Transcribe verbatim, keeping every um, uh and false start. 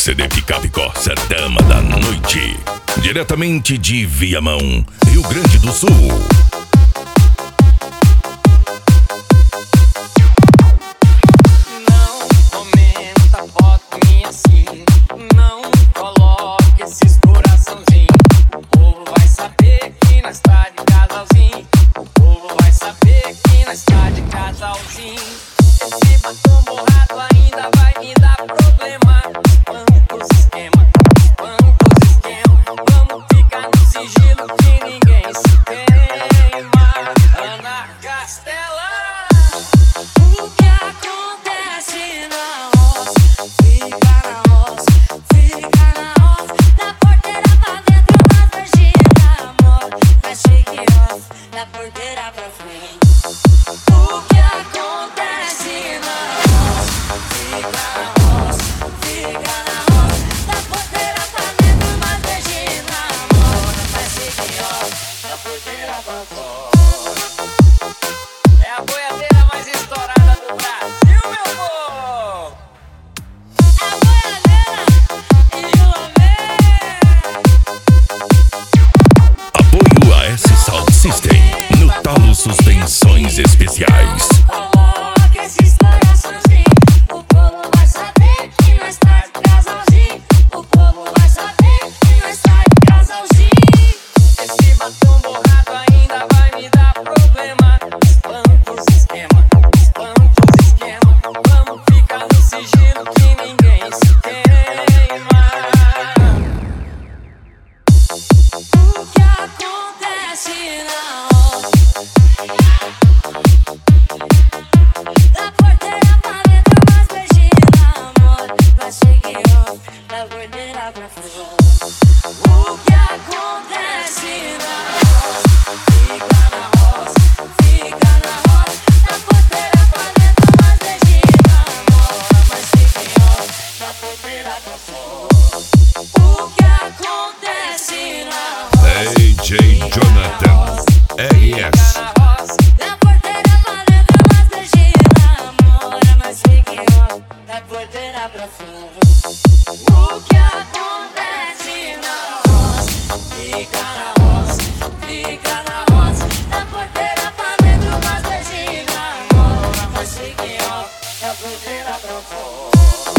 C D Picape Corsa, dama da noite. Diretamente de Viamão, Rio Grande do Sul. Esse batom borrado ainda vai me dar problema. Quantos esquema, quantos esquema. Vamos ficar no sigilo que ninguém se queima. Ana Castela. O que acontece na roça, fica na roça, fica na roça. Da porteira pra dentro, mas vagina, amor. Vai shake off, da porteira pra frente. O que acontece na roça, fica na roça, fica na roça. Da porteira pra dentro, mas vagina, amor. Vai shake off, da porteira pra fora. É a boiadeira mais estourada do Brasil, meu povo! A boiadeira e o Apoio a S Sound System, no Talo Suspensões Especiais. Coloque esses coraçãozinhos. O povo vai saber que nós tá de casalzinho. O povo vai saber que nós tá de casalzinho. Esse batom borrado ainda vai me dar problema. Quantos esquema, quantos esquema. Vamos ficar no sigilo que ninguém se queima. O que acontece na roça? Da porteira pra dentro, mas beijinho, amor. Vai seguir off, da porteira pra fora. O que acontece na roça? Fica na roça, fica na roça. Da porteira pra dentro, mas beijinho, amor. Vai seguir off, da porteira pra fora. O que acontece na roça? D J Jonathan, R S. Na roça, Da porteira pra dentro, mas beijinho, amor. Mas fique off, da porteira pra fora. O que acontece na roça? Fica na roça, fica na roça. Da porteira pra dentro, mas beijinho, amor. Mas fique off, da porteira pra fora.